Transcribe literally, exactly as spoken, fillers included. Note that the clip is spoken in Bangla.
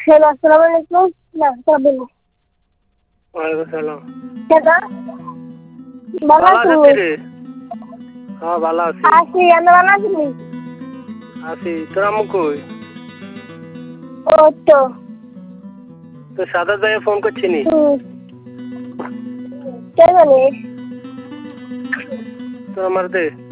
হ্যালো, আসসালামু আলাইকুম। না, তবে না। ওয়ালাইকুম সালাম। কেডা? ভালো ভালো আছেন? আছিস রে? হ্যাঁ ভালো আছি। আছি, আপনি ভালো আছেন? আছি। তোর আম্মু কই? ও তো। তো সাদা জায়গায় ফোন করছিনি? হুম। কে জানে? তোর আমার দে।